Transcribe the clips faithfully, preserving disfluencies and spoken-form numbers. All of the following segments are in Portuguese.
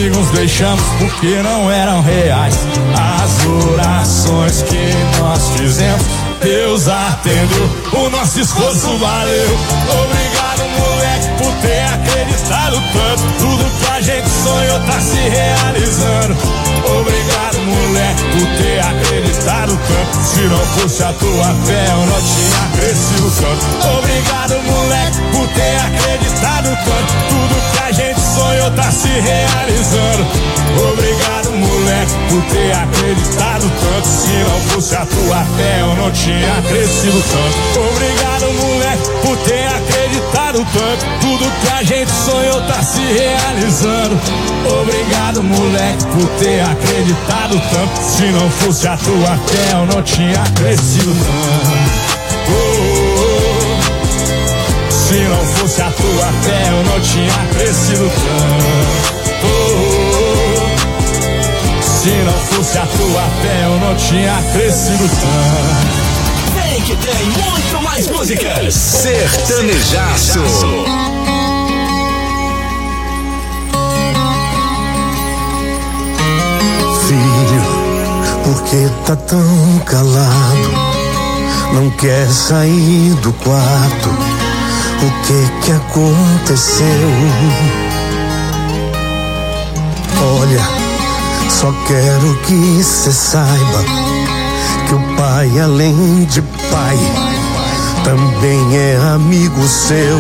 amigos deixamos porque não eram reais. As orações que nós fizemos, Deus atendeu, o nosso esforço valeu. Obrigado, moleque, por ter acreditado tanto. Tudo que a gente sonhou tá se realizando. Obrigado, moleque, por ter acreditado tanto. Se não fosse a tua fé, eu não tinha crescido tanto. Obrigado, moleque, por ter acreditado tanto. Tudo que a gente sonhou tá se realizando. Obrigado, moleque, por ter acreditado tanto. Se não fosse a tua fé, eu não tinha crescido tanto. Obrigado, moleque, por ter acreditado tanto. Tudo que a gente sonhou tá se realizando. Obrigado, moleque, por ter acreditado tanto. Se não fosse a tua fé, eu não tinha crescido tanto. Oh, oh, oh. Se não fosse a tua fé, eu não tinha crescido tanto. Oh, oh, oh. Se não fosse a tua fé, eu não tinha crescido tanto. Vem que tem muito mais músicas. Sertanejaço. Filho, por que tá tão calado? Não quer sair do quarto? O que que aconteceu? Olha, só quero que cê saiba que o pai, além de pai, também é amigo seu.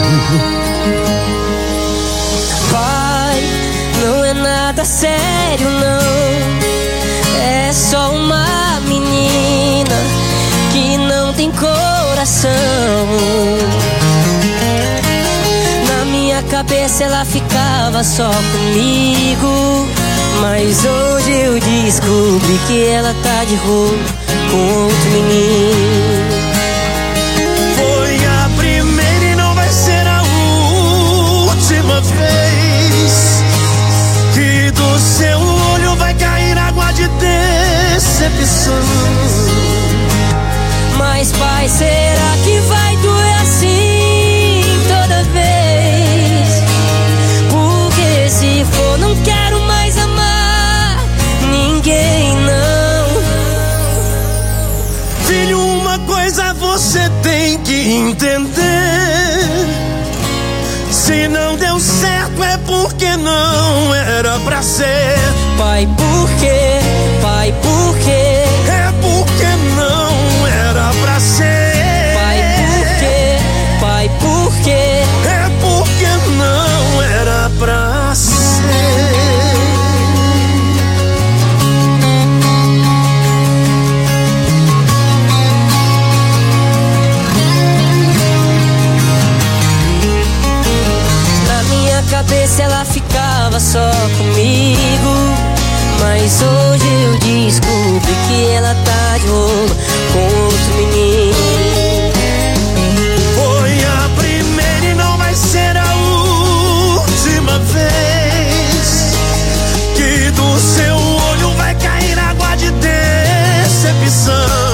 Pai, não é nada sério não. É só uma menina que não tem coração. Na minha cabeça ela ficava só comigo, mas hoje eu descobri que ela tá de rolo com outro menino. Foi a primeira e não vai ser a última vez que do seu olho vai cair água de decepção. Mas pai, será que vai doer assim toda vez? Porque se for, não quero mais amar ninguém, não. Filho, uma coisa você tem que entender: se não deu certo é porque não era pra ser. Pai, por quê? Pai, por quê? É porque não era pra ser. Pai, por quê? Pai, por quê? É porque não era pra ser. Na minha cabeça ela ficava só comigo, mas hoje eu descobri que ela tá de rolo com outro menino. Foi a primeira e não vai ser a última vez que do seu olho vai cair água de decepção.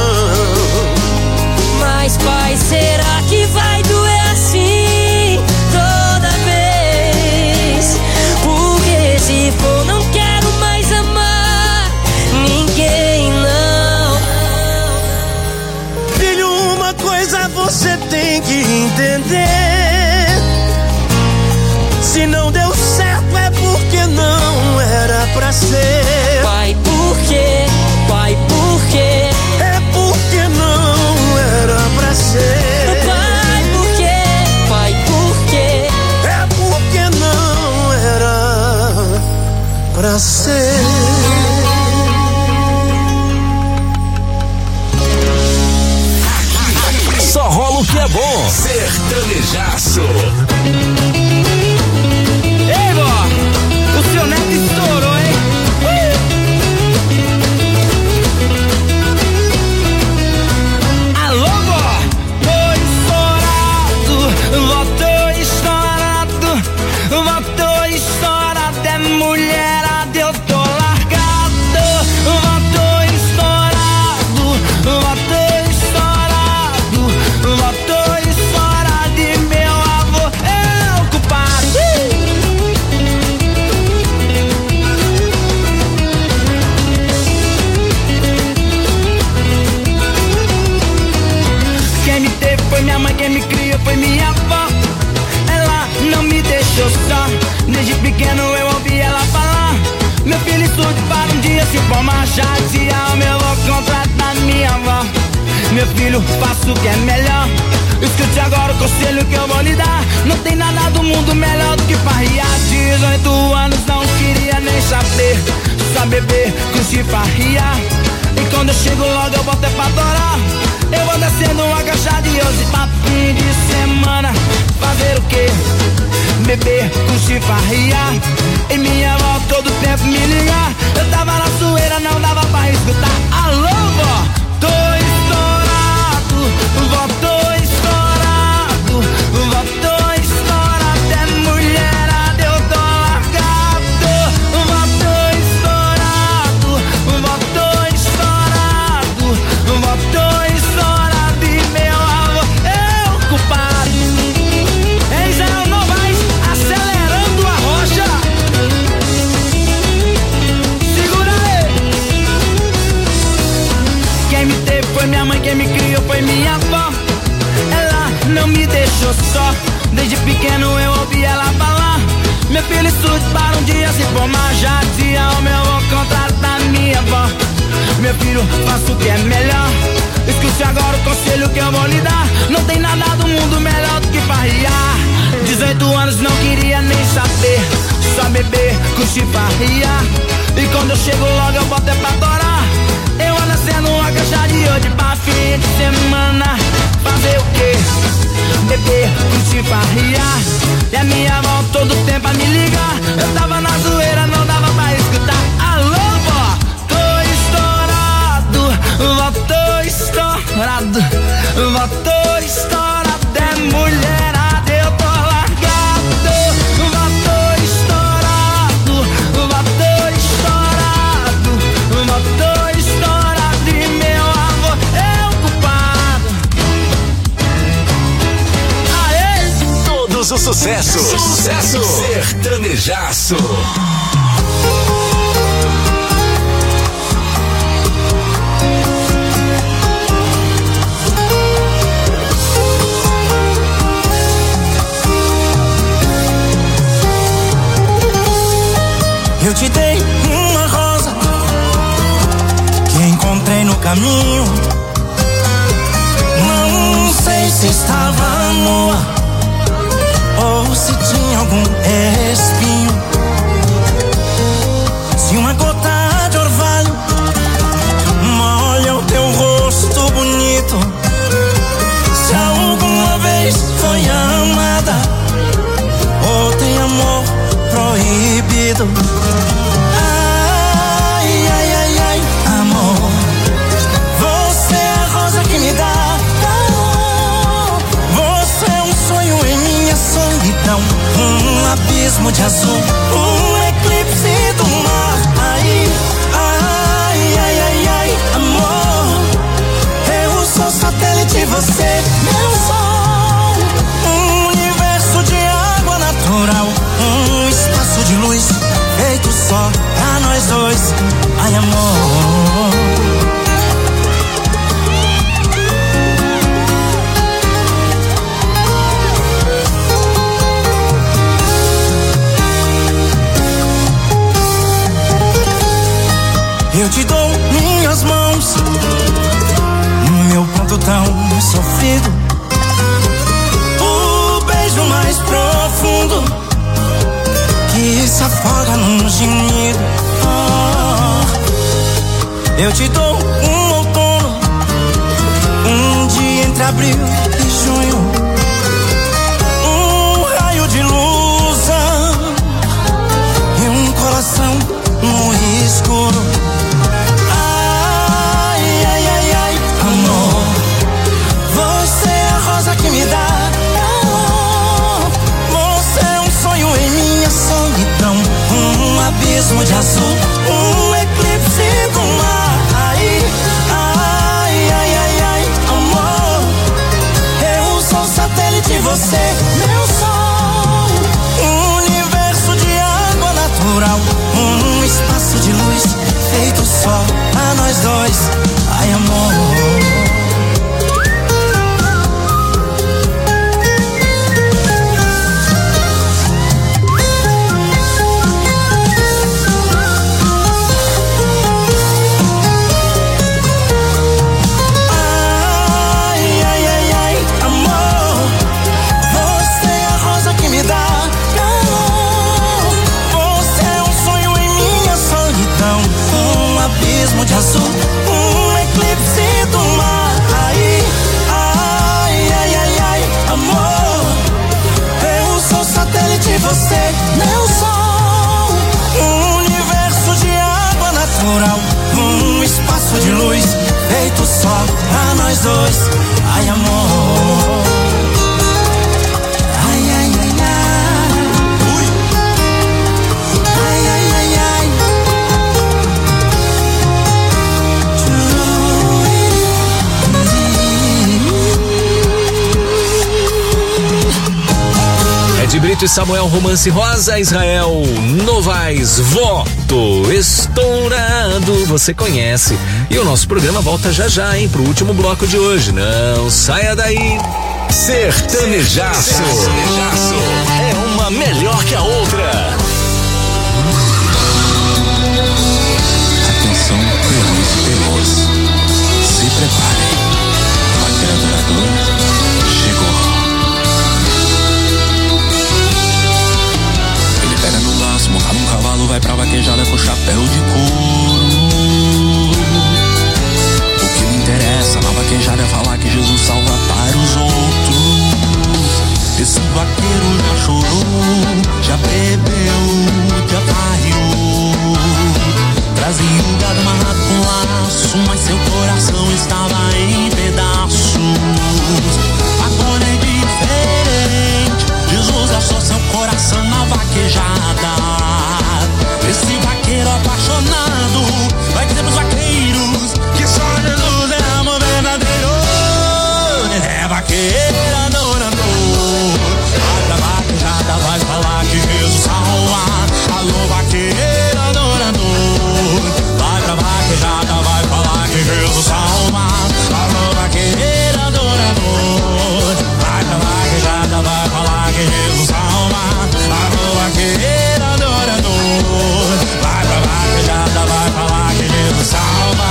Mas pai, será que vai doer assim toda vez? Porque se for, não quero mais amar ninguém, não. Filho, uma coisa você tem que entender: se não deu certo é porque não era pra ser. Pai, por quê? Pai, por quê? É porque não era pra ser. Pai, por quê? Pai, por quê? É porque não era pra ser. Só rola o que é bom. Sertanejaço. Ei, vó, o seu neto estourou, hein? Uh! Alô, vó, tô estourado, vó, tô estourado, vó, tô estourado, é mulherada, eu tô largado, vó, tô estourado, vó, tô estourado, vó, tô estourado e meu avô, eu Quem me teve foi minha mãe, quem me criou foi minha avó. Ela não me deixou só. Desde pequeno eu ouvi ela falar: meu filho estude para um dia se formar. Já dizia ao meu avô, contratar minha avó. Meu filho, faça o que é melhor. Escute agora o conselho que eu vou lhe dar. Não tem nada do mundo melhor do que farriar. Dezoito anos não queria nem saber. Só beber, curtir, farriar. E quando eu chego logo eu volto é pra adorar. Eu vou descendo uma caixa de hoje pra fim de semana. Fazer o quê? Beber, curtir, farriar. E minha avó todo tempo me ligar. Eu tava na zoeira, não dava pra escutar. Alô, vó, tô estourado. Vó, tô estourado. Vó, tô estourado. É mulherada, eu tô largado. Vó, tô estourado. Vó, tô estourado. Vó, tô estourado. E meu avô é o culpado. Ei, Zé Novaes, acelerando a rocha. Segura aí. Quem me teve foi minha mãe, quem me criou foi minha avó. Ela não me deixou só. Desde pequeno eu ouvi ela falar: meu filho estude para um dia se formar. Já dizia o meu avô, contratar minha avó. Meu filho, faça o que é melhor. Escute agora o conselho que eu vou lhe dar. Não tem nada do mundo melhor do que farriar. Dezoito anos não queria nem saber. Só beber, curtir, farriar. E quando eu chego logo eu volto é pra adorar. Eu ando sendo uma caixa de hoje pra fim de semana. Fazer o quê? Beber, curtir, farriar. E a minha avó todo tempo a me ligar. Eu tava na zoeira, não dava pra escutar. Alô, vó, tô estourado. Vó, tô estourado. Vó, tô estourado. É mulherada, eu tô largado. Vó, tô estourado. Vó, tô estourado. Vó, tô estourado. E meu avô é o culpado. Aê! Todos os sucessos. Sucesso. Sertanejaço. Eu te dei uma rosa que encontrei no caminho. Não sei se estava nua ou se tinha algum espinho. Se uma gota de orvalho molha o teu rosto bonito, se alguma vez foi amada ou tem amor proibido. Ai, ai, ai, ai, amor, você é a rosa que me dá calor. Você é um sonho em minha solidão, um abismo de azul, um eclipse do mar. Ai, ai, ai, ai, ai, amor, eu sou satélite, você meu sol, um universo de água natural, um espaço de luz feito só pra nós dois. Ai, amor, eu te dou minhas mãos, meu pranto tão sofrido, o beijo mais profundo que se afoga num gemido. Oh, eu te dou um outono, um dia entre abril e junho, um raio de luz e um coração no escuro. Ai, ai, ai, ai, amor, você é a rosa que me dá calor. Você é um sonho em minha solidão, um abismo de azul, um eclipse do mar. Ai, ai, ai, ai, ai, amor, eu sou satélite, você meu sol, um universo de água natural, um espaço de luz feito só pra nós dois. Ai, amor, ai amor. Ai, ai, ai, ai. Ui. Ai, ai, ai, ai. Ed Brito e Samuel, Romance Rosa. Israel Novaes, Voto Estourado, você conhece. E o nosso programa volta já já, hein, pro último bloco de hoje. Não saia daí. Sertanejaço. Sertanejaço é uma melhor que a outra. Atenção, peões e peões, se preparem, vaqueiro adorador chegou. Ele pega no laço, monta num cavalo, vai pra vaquejada com chapéu de couro. O que me interessa na vaquejada é falar que Jesus salva para os outros. Esse vaqueiro já chorou, já bebeu, já varriou. Trazia o gado amarrado com laço, mas seu coração estava em pedaços. Agora é diferente, Jesus achou seu coração na vaquejada. Esse vaqueiro apaixonado vai dizer pros vaqueiros que só Jesus é amor verdadeiro. É vaqueiro adorador, vai pra vaquejada, vai falar que Jesus salva. Alô vaqueiro adorador, vai pra vaquejada, vai falar que Jesus salva. Alô vaqueiro adorador, vai pra vaquejada, vai falar que Jesus salva. Alô vaqueiro adorador, vai pra vaquejada, vai falar que Jesus salva.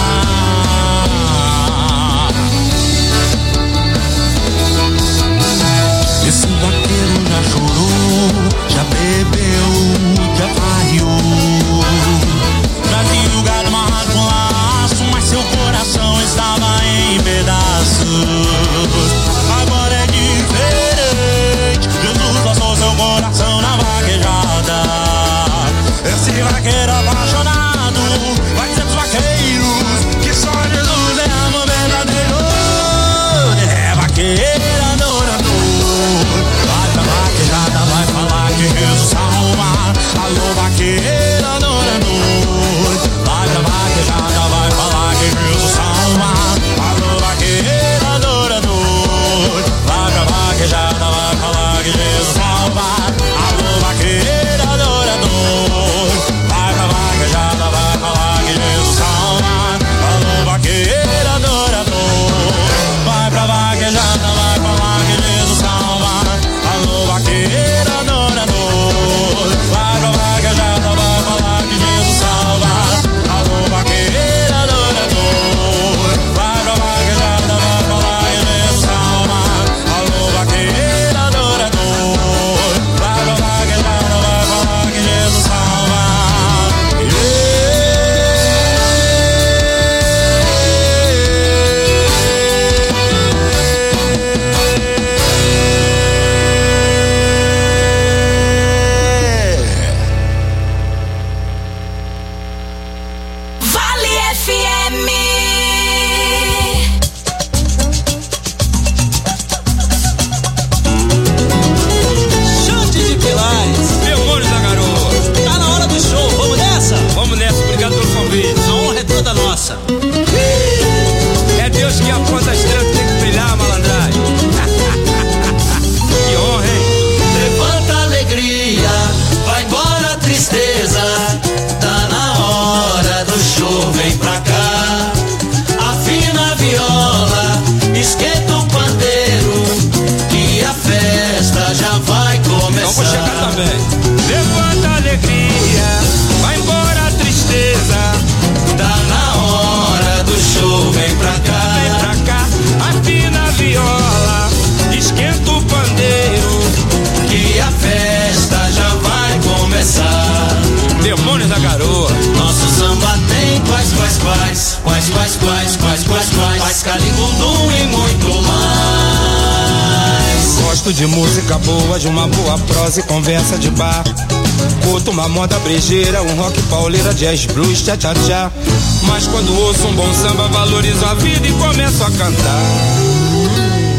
Esse vaqueiro já chorou, já bebeu, já varriou. Trazia o gado amarrado com laço, mas seu coração estava em pedaços. Agora é diferente, Jesus passou seu coração na vaquejada. Esse vaqueiro apaixonado vai dizer pros vaqueiros que só Jesus é amor verdadeiro. É vaqueiro adorador, vai pra vaquejada, vai falar que Jesus salva. Alô vaqueiro adorador, vai pra vaquejada, vai falar que Jesus salva. Alô vaqueiro adorador, vai pra vaquejada, vai falar que Jesus salva. Alô vaqueiro adorador, vai pra vaquejada, vai falar que Jesus salva. Alô vaqueiro adorador, vai pra vaquejada, vai falar que Jesus salva. Alô vaqueiro adorador, vai pra vaquejada, vai falar que Jesus salva. Alô vaqueiro adorador, vai pra vaquejada, vai falar que Jesus salva. Alô vaqueiro adorador, vai pra vaquejada, vai falar que Jesus salva. Vale F M. Chante de Pilares, Demônios da Garoa. Tá na hora do show, vamos nessa? Vamos nessa, obrigado pelo convite. A honra é toda nossa. É Deus que aponta a estrela, tem que brilhar, malandragem. Que honra, hein? Levanta a alegria, vai embora a tristeza. Tá na hora do show, vem pra cá. Afina a viola, esquenta o pandeiro, que a festa já vai começar. Vamos chegar também. Levanta a alegria, vai embora a tristeza. Tá na hora do show, vem pra cá. Vem pra cá, afina a viola, esquenta o pandeiro, Que a festa já vai começar. Demônios da Garoa. Nosso samba tem quais, quais, quais, quais, quais, quais, quais, quais, quais, quais, caligundum e muito mais. Gosto de música boa, de uma boa prosa e conversa de bar. Curto uma moda brejeira, um rock pauleira, jazz, blues, tchá, tchá, tchá. Mas quando ouço um bom samba, valorizo a vida e começo a cantar.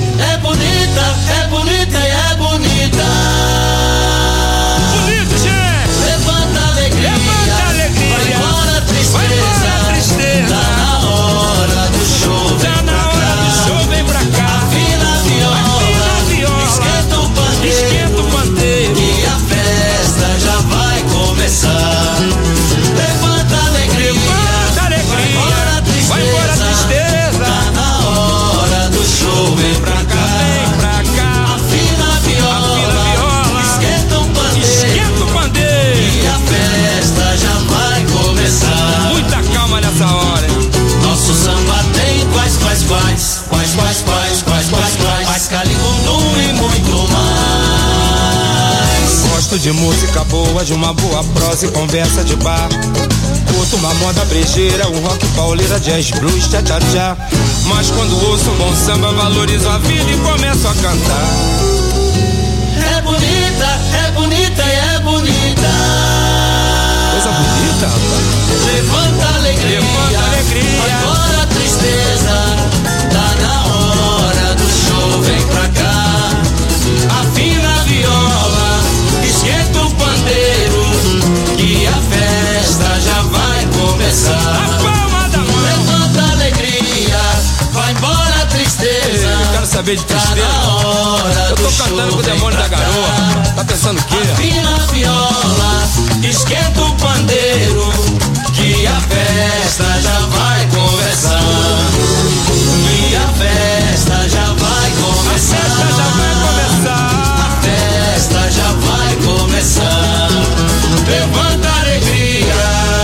Gosto de música boa, de uma boa prosa e conversa de bar. Curto uma moda brejeira, um rock pauleira, jazz, blues, tchá tchá tchá. Mas quando ouço um bom samba, valorizo a vida e começo a cantar. É bonita, é bonita e é bonita. Coisa bonita, rapaz. Levanta alegria, levanta alegria. Agora a tristeza, tá na hora do show, vem pra cá. Afina a viola, esquenta o pandeiro, que a festa já vai começar. A palma da mão. Levanta alegria, vai embora a tristeza. Eu quero saber de tristeza. Tá na hora eu tô do cantando show, com o demônio da garoa. Tá pensando o quê? Afina a viola, esquenta o pandeiro, que a festa já vai começar. Que a festa já vai começar. A festa já vai começar. A festa já vai começar. Levanta a alegria.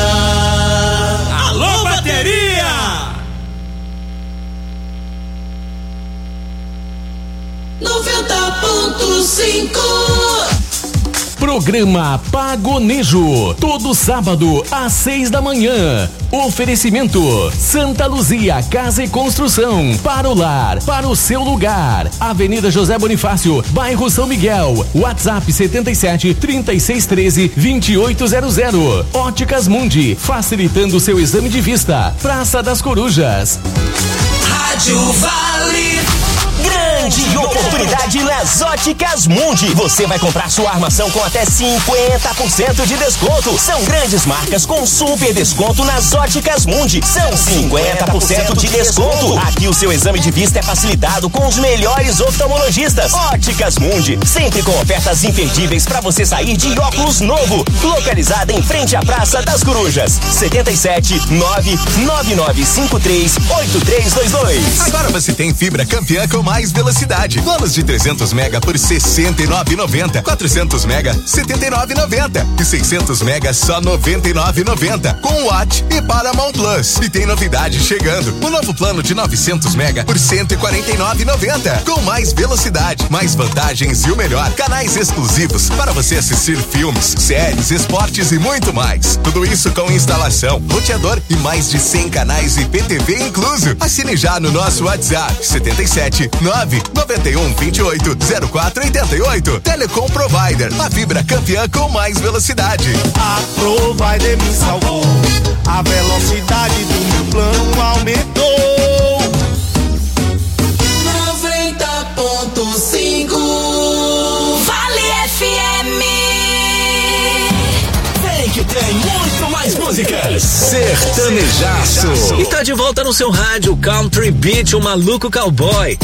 Alô, bateria! noventa ponto cinco. Programa Pagonejo, todo sábado às seis da manhã. Oferecimento Santa Luzia Casa e Construção, para o lar, para o seu lugar. Avenida José Bonifácio, bairro São Miguel. WhatsApp setenta e sete, trinta e seis, treze, vinte e oito zero zero. Óticas Mundi, facilitando seu exame de vista. Praça das Corujas. Rádio Vale. Grande oportunidade nas Óticas Mundi. Você vai comprar sua armação com até cinquenta por cento de desconto. São grandes marcas com super desconto nas Óticas Mundi. São cinquenta por cento de desconto. Aqui o seu exame de vista é facilitado com os melhores oftalmologistas. Óticas Mundi, sempre com ofertas imperdíveis para você sair de óculos novo. Localizada em frente à Praça das Corujas. setenta e sete, nove nove nove cinco três, oito três dois dois. Agora você tem fibra campeã com mais velocidade. Planos de trezentos mega por sessenta e nove reais e noventa centavos. quatrocentos mega, setenta e nove reais e noventa centavos. E seiscentos mega, só noventa e nove reais e noventa centavos. Com Watch e Paramount Plus. E tem novidade chegando. O novo plano de novecentos mega por cento e quarenta e nove reais e noventa centavos. Com mais velocidade, mais vantagens e o melhor. Canais exclusivos para você assistir filmes, séries, esportes e muito mais. Tudo isso com instalação, roteador e mais de cem canais e P T V incluso. Assine já no nosso WhatsApp setenta e sete, nove nove um, vinte e oito, zero quatro oitenta e oito. Telecom Provider, a fibra campeã com mais velocidade. A Provider me salvou, a velocidade do meu plano aumentou. noventa ponto cinco Vale F M. Vem que tem muito mais músicas. Sertanejaço. E tá de volta no seu rádio Country Beat, o maluco cowboy.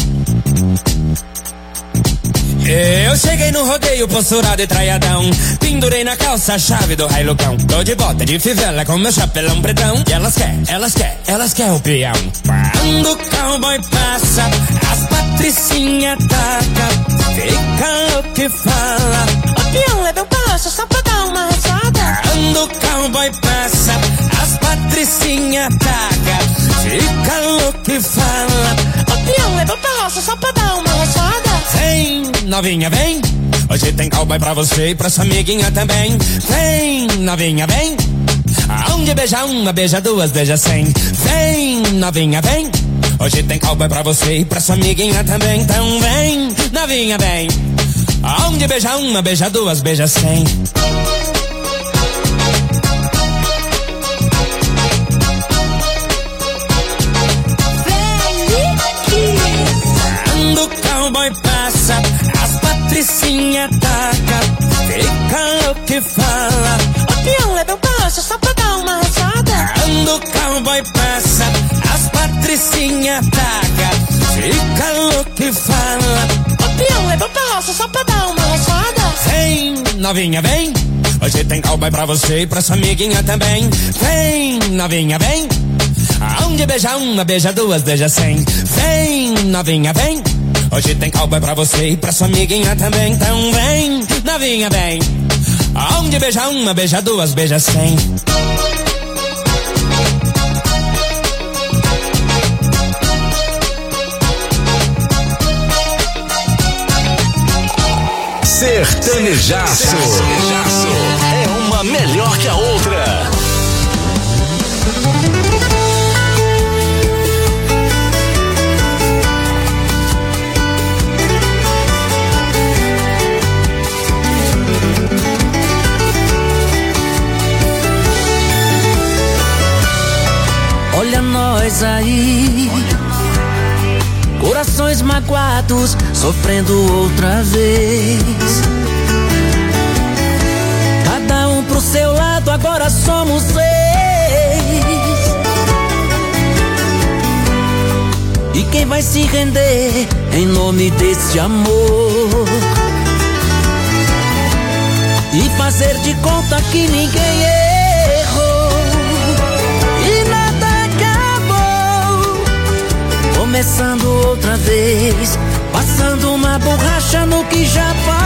Eu cheguei no rodeio, posturado e traiadão. Pendurei na calça a chave do railucão. Tô de bota de fivela com meu chapelão pretão. E elas quer, elas quer, elas quer o peão. Quando o cowboy passa, as patricinha taca. Fica louco e fala: o peão leva o passo só pra dar uma rachada. Quando o cowboy passa, as patricinha taca. Fica louco e fala: o peão leva o passo só pra dar uma rachada. Vem, novinha, vem. Hoje tem cowboy pra você e pra sua amiguinha também. Vem, novinha, vem. Aonde beija uma, beija duas, beija cem. Vem, novinha, vem. Hoje tem cowboy pra você e pra sua amiguinha também. Então vem, novinha, vem. Aonde beija uma, beija duas, beija cem. Quando o cowboy passa, as patricinha taca. Fica louco e fala: o peão leva um passo só pra dar uma rachada. Quando o cowboy passa, as patricinha taca. Fica louco e fala: o peão leva um passo só pra dar uma rachada. Vem, novinha, vem. Hoje tem cowboy pra você e pra sua amiguinha também. Vem, novinha, vem. Aonde beija uma, beija duas, beija cem. Vem, novinha, vem. Hoje tem cowboy pra você e pra sua amiguinha também. Então vem, novinha, vem. Aonde beija uma, beija duas, beija cem. Sertanejaço. Sertanejaço é uma melhor que a outra. Olha nós aí, corações magoados, sofrendo outra vez. Cada um pro seu lado, agora somos seis. E quem vai se render em nome desse amor? E fazer de conta que ninguém errou. E nada acabou. Começando outra vez, passando uma borracha no que já passou.